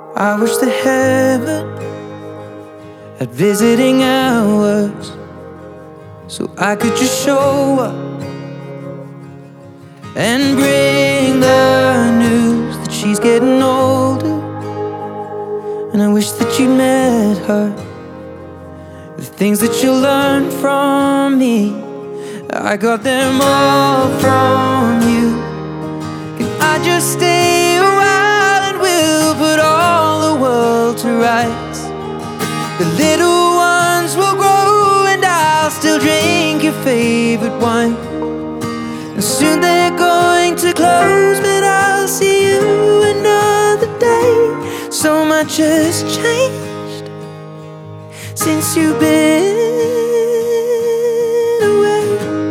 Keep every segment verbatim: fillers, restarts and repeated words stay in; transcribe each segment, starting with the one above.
I wish that heaven had visiting hours, so I could just show up and bring the news that she's getting older. And I wish that you'd met her. The things that you learned from me, I got them all from you. Can I just stay a while and we'll put all the world to rights? The little ones will grow and I'll still drink your favorite wine. And soon they're going to close, but I'll see you another day. So much has changed since you've been away.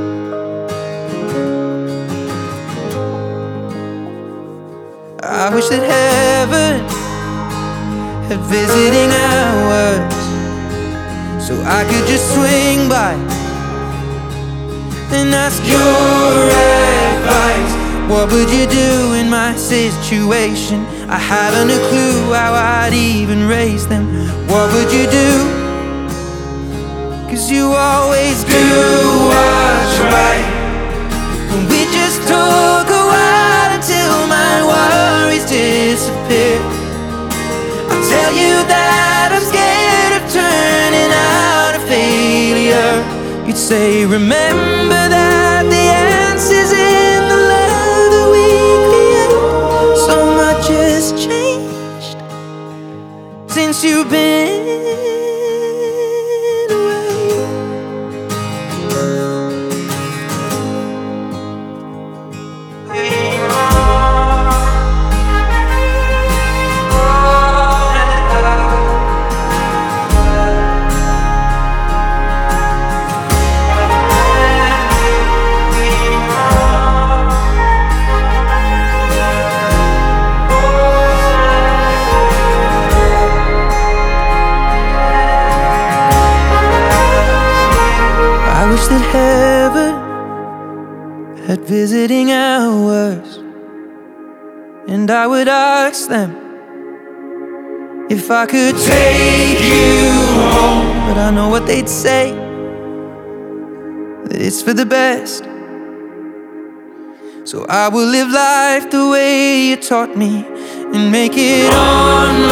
I wish that heaven had visiting hours, so I could just swing by and ask your advice. What would you do in my situation? I haven't a clue how I'd even raise them. What would you do? Cause you always do what's right. And we just talk a while until my worries disappear. I'll tell you that I'm scared of turning out a failure. You'd say, remember that the answer's in the love that we create. So much has changed since you've been that heaven had visiting hours, and I would ask them if I could take you home. But I know what they'd say, that it's for the best. So I will live life the way you taught me and make it on